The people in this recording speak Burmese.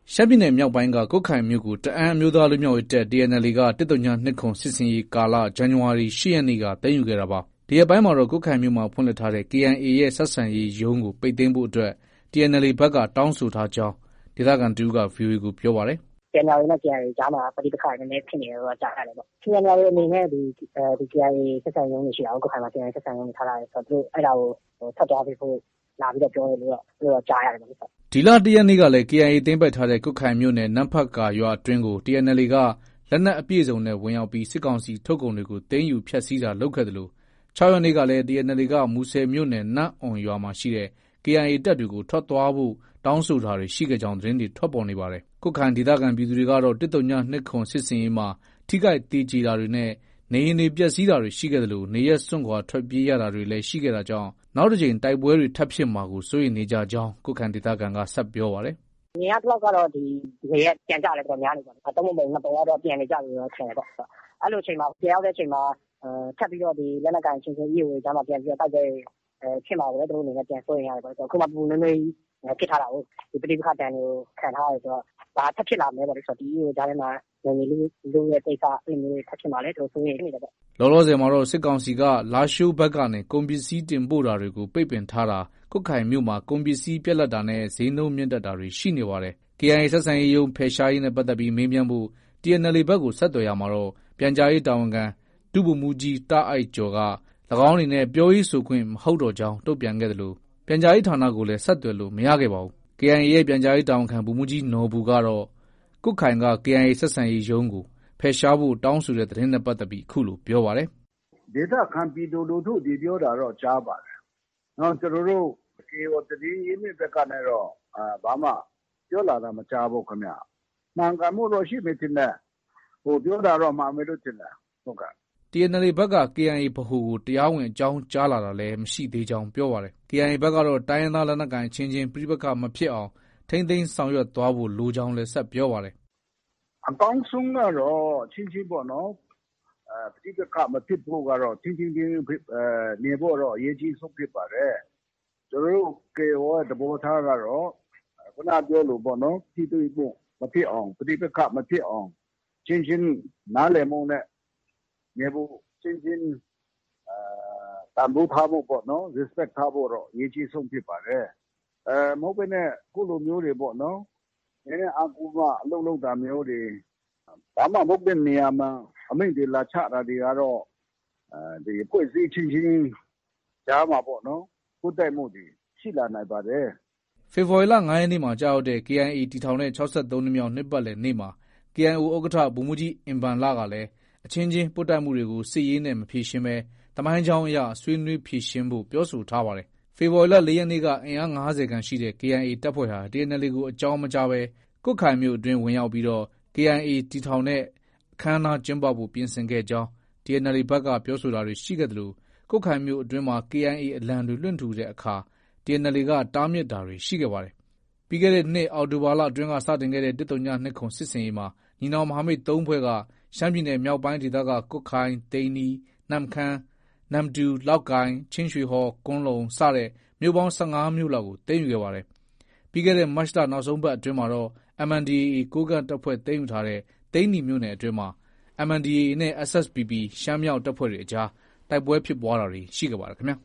ရှမ်းပြည်နယ်မြောက်ပိုင်းကကွတ်ခိုင်မြို့ကိုတအန်းအမျိုးသားလွတ်မြောက်ရေးတပ် TNLA က102စစ်ဆင်ရေးကာလဇန်နဝါရီ8ရက်နေ့ကသိမ်းယူခဲ့တာပါ။ဒီရက်ပိုင်းမှာတော့ကွတ်ခိုင်မြို့မှာဖွင့်လှစ်ထားတဲ့ KIA ရဲ့ဆက်ဆံရေးရုံးကိုပိတ်သိမ်းဖို့အတွက် TNLA ဘက်ကတောင်းဆိုထားကြောင်းဒေသခံတဦးက VOA ကိုပြောပါတယ်။ TNLA နဲ့ KIA ကြားမှာပဋိပက္ခနည်းနည်းဖြစ်နေတယ်လို့ကြားရတယ်ပေါ့။ TNLA အနေနဲ့ဒီ KIA ဆက်ဆံရေးရုံးတွေရှိတာကိုကွတ်ခိုင်မှာ KIA ဆက်ဆံရေးရုံးတွေထားထားတယ်ဆိုတော့သူတို့အဲ့ဒါကိုထွက်သွားပေးဖို့လာပြီးတော့ပြောတယ်လို့တော့ကြားရတယ်ပေါ့။ဒီလ1ရက်နေ့ကလည်း KIA သိမ်းပိုက်ထားတဲ့ကွတ်ခိုင်မြို့နယ်နမ့်ဖတ်ကာရွာအတွင်းကို TNLA ကလက်နက်အပြည့်အစုံနဲ့ဝင်ရောက်ပြီးစစ်ကောင်စီထုတ်ကုန်တွေကိုသိမ်းယူဖျက်ဆီးတာလုပ်ခဲ့သလို6ရက်နေ့ကလည်း TNLA ကမူဆယ်မြို့နယ်နမ့်အွန်ရွာမှာရှိတဲ့ KIA တပ်တွေကိုထွက်သွားဖို့တောင်းဆိုတာတွေရှိခဲ့ကြောင်းသတင်းတွေထွက်ပေါ်နေပါတယ်။ကွတ်ခိုင်ဒေသခံပြည်သူတွေကတော့102စစ်ဆင်ရေးမှာထိခိုက်သေကြေတာတွေနဲ့နေအိမ်တွေပျက်စီးတာတွေရှိခဲ့သလိုနေရပ်စွန့်ခွာထွက်ပြေးရတာတွေလည်းရှိခဲ့တာကြောင့်နောက်တစ်ကြိမ်တိုက်ပွဲတွေထပ်ဖြစ်မှာကိုစိုးရိမ်နေကြကြောင်းကွတ်ခိုင်ဒေသခံကဆက်ပြောပါတယ်။မြင်ရတဲ့လောက်ကတော့ဒီရက်ပြန်ကြတယ်တော်များနေပါတော့သုံးပုံနှစ်ပုံကတော့ပြန်နေကြပြီတော့ထင်တယ်ပေါ့။အဲ့လိုအချိန်မှာပြန်ရောက်တဲ့အချိန်မှာထပ်ပြီးတော့ဒီလက်နက်ကိုင်ချင်းချင်းကြီးကိုကြားမှာပြန်ပြီးတော့တိုက်ပွဲဖြစ်မှာပဲတို့အနေနဲ့ပြန်စိုးရိမ်ရတယ်ပေါ့။အခုမှပူနွေးနွေးဖြစ်ထားတာကိုဒီပဋိပက္ခတန်ကိုခံထားရတယ်ဆိုတော့ဒါထပ်ဖြစ်လာမယ်ပေါ့လေဆိုတော့ဒီကြားထဲမှာလူရဲ့တိတ်ကအဲ့လိုမျိုးထပ်ဖြစ်မှာလေတို့စိုးရိမ်နေတယ်ပေါ့။လောလောဆယ်မှာတော့စစ်ကောင်စီကလာရှိုးဘက်ကနေကုန်ပစ္စည်းတင်ပို့တာတွေကိုပိတ်ပင်ထားတာကွတ်ခိုင်မြို့မှာကုန်ပစ္စည်းပြတ်လတ်တာနဲ့ဈေးနှုန်းမြင့်တက်တာတွေရှိနေပါတယ်။ KIA ဆက်ဆံရေးရုံးဖယ်ရှားရေးနဲ့ပတ်သက်ပြီးမေးမြန်းဖို့ TNLA ဘက်ကိုဆက်သွယ်ရာမှာတော့ပြန်ကြားရေးတာဝန်ခံဒုဗိုလ်မှူးကြီးတာ့အိုက်ကျော်က၎င်းအနေနဲ့ပြောရေးဆိုခွင့်မဟုတ်တော့ကြောင်းတုံ့ပြန်ခဲ့သလိုပြန်ကြားရေးဌာနကိုလည်းဆက်သွယ်လို့မရခဲ့ပါဘူး။ KIA ရဲ့ပြန်ကြားရေးတာဝန်ခံဗိုလ်မှူးကြီးနော်ဘူကတော့ကွတ်ခိုင်က KIA ဆက်ဆံရေးရုံးကိုဖယ်ရှားဖို့တောင်းဆိုတဲ့သတင်းနဲ့ပတ်သက်ပြီးအခုလိုပြောပါတယ်။ဒေသခံပြည်သူလူထုတွေပြောတာတော့ကြားပါတယ်။ကျွန်တော်တို့ KIO သတင်းရင်းမြစ်ဘက်ကနေတော့ဘာမှပြောလာတာမကြားဘူးခင်ဗျ။မှန်ကန်မှုတော့ရှိမယ်ထင်တယ်။ပြောတာတော့မှန်မယ်လို့ထင်တယ်ဟုတ်ကဲ့။ TNLA ဘက်က KIA ဗဟိုကိုတရားဝင်အကြောင်းကြားလာတာလည်းမရှိသေးကြောင်းပြောပါတယ်။ KIA ဘက်ကတော့တိုင်းရင်းသားလက်နက်ကိုင်အချင်းချင်းပဋိပက္ခမဖြစ်အောင်ထိန်းသိမ်းဆောင်ရွက်သွားဖို့လိုကြောင်းလည်းဆက်ပြောပါတယ်။အကောင်းဆုံးကတော့ချင်းချင်းပေါ့နော်ပဋိပက္ခမဖြစ်ဖို့ကတော့ချင်းချင်းနေဖို့တော့အရေးကြီးဆုံးဖြစ်ပါတယ်။ကျွန်တော်တို့ KIO ရဲ့သဘောထားကတော့ခုနပြောလို့ပေါ့နော်ထိတွေ့မှုမဖြစ်အောင်ပဋိပက္ခမဖြစ်အောင်ချင်းချင်းနားလည်မှုနဲ့နေဖို့ချင်းချင်းတန်ဖိုးထားဖို့ပေါ့နော် respect ထားဖို့တော့အရေးကြီးဆုံးဖြစ်ပါတယ်။မဟုတ်ဘဲနဲ့ခုလိုမျိုးတွေပေါ့နော်နည်းနည်းအကူမအလုပ်တာမျိုးတွေဘာမှမဟုတ်တဲ့နေရာမှာအမိန့်တွေလာချတာတွေကတော့ဒီအဖွဲ့အစည်းချင်းချင်းကြားမှာပေါ့နော်ကိုယ်တိုက်မှုတွေရှိလာနိုင်ပါတယ်။ဖေဖော်ဝါရီလ9ရက်နေ့မှာကြာရောက်တဲ့ KIA တည်ထောင်တဲ့63နှစ်မြောက်နှစ်ပတ်လည်နေ့မှာ KIO ဥက္ကဋ္ဌဗိုလ်မှူးကြီးအင်ဘန်လကလည်းအချင်းချင်းပွတ်တိုက်မှုတွေကိုစစ်ရေးနဲ့မဖြေရှင်းဘဲသမိုင်းကြောင်းအရဆွေးနွေးဖြေရှင်းဖို့ပြောဆိုထားပါတယ်။ဖေဖော်ဝါရီလ4ရက်နေ့ကအင်အား50ခန့်ရှိတဲ့ KIA တပ်ဖွဲ့ဟာ TNLA ကိုအကြောင်းမကြားဘဲကွတ်ခိုင်မြို့အတွင်းဝင်ရောက်ပြီးတော့ KIA တည်ထောင်တဲ့အခမ်းအနားကျင်းပဖို့ပြင်ဆင်ခဲ့ကြောင်း TNLA ဘက်ကပြောဆိုတာတွေရှိခဲ့သလိုကွတ်ခိုင်မြို့အတွင်းမှာ KIA အလံတွေလွှင့်ထူတဲ့အခါ TNLA ကတားမြစ်တာတွေရှိခဲ့ပါတယ်။ပြီးခဲ့တဲ့နှစ်အောက်တိုဘာလအတွင်းကစတင်ခဲ့တဲ့102စစ်ဆင်ရေးမှာညီနောင်မဟာမိတ်3ဖွဲ့ကရှမ်းပြည်နယ်မြောက်ပိုင်းဒေသကကွတ်ခိုင်၊သိန္နီ၊နမ့်ခမ်း၊နမ္မတူ၊လောက်ကိုင်၊ချင်းရွှေဟော်၊ကွမ်းလုံစတဲ့မြို့ပေါင်း15မြို့လောက်ကိုသိမ်းယူခဲ့ပါတယ်။ပြီးခဲ့တဲ့မတ်လနောက်ဆုံးပတ်အတွင်းမှာတော့MNDAA ကိုးကန့်တပ်ဖွဲ့သိမ်းယူထားတဲ့သိန္နီမြို့နယ်အတွင်းမှာMNDAA နဲ့SSPP ရှမ်းမြောက်တပ်ဖွဲ့တွေအကြားတိုက်ပွဲဖြစ်ပွားတာတွေရှိခဲ့ပါတယ်ခင်ဗျာ။